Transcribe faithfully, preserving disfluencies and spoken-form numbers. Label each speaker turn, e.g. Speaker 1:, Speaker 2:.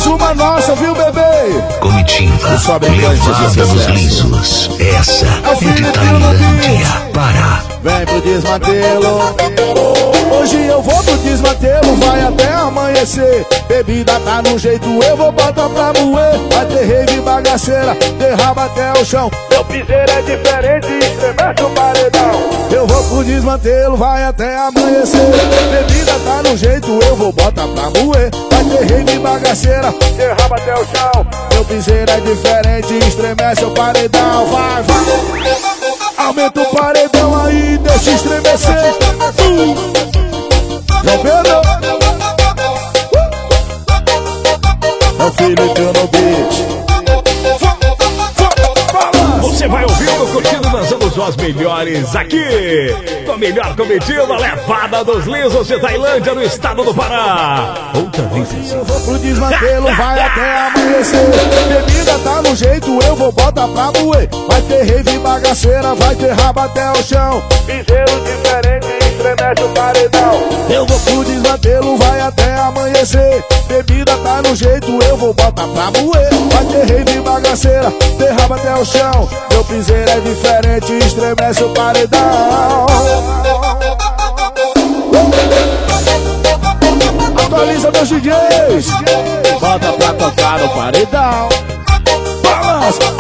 Speaker 1: uma nossa, viu, bebê?
Speaker 2: Comitiva, levada dos lisos. Essa é de Tailândia, Pará.
Speaker 1: Vem pro desmantelo. Hoje eu vou pro desmantelo, vai até amanhecer. Bebida tá no jeito, eu vou botar pra moer. Vai ter rave bagaceira, derraba até o chão. Meu piseiro é diferente, estremece o paredão. Eu vou pro desmantelo, vai até amanhecer. Bebida tá no jeito, eu vou botar pra moer. Vai ter rave bagaceira, derraba até o chão. Meu piseiro é diferente, estremece o paredão. Vai, vai. Aumenta o paredão aí, deixa estremecer. uh. João Pedro, é o Felipe no beat.
Speaker 3: Você vai ouvindo, curtindo, dançando só as melhores aqui. Com a melhor comitiva, levada dos lisos de Tailândia, no estado do Pará. Outra vez assim.
Speaker 1: Eu vou pro desmantelo, vai até amanhecer. Bebida tá no jeito, eu vou botar pra moer. Vai ter rave bagaceira, vai ter rabo até o chão. Piseiro diferente, estremece o paredão. Eu vou pro desmantelo, vai até amanhecer. Bebida tá no jeito, eu vou botar pra moer. Vai ter rave bagaceira, derraba até o chão. Meu piseiro é diferente, estremece o paredão. Atualiza meus D Js, bota pra tocar no paredão. Balança.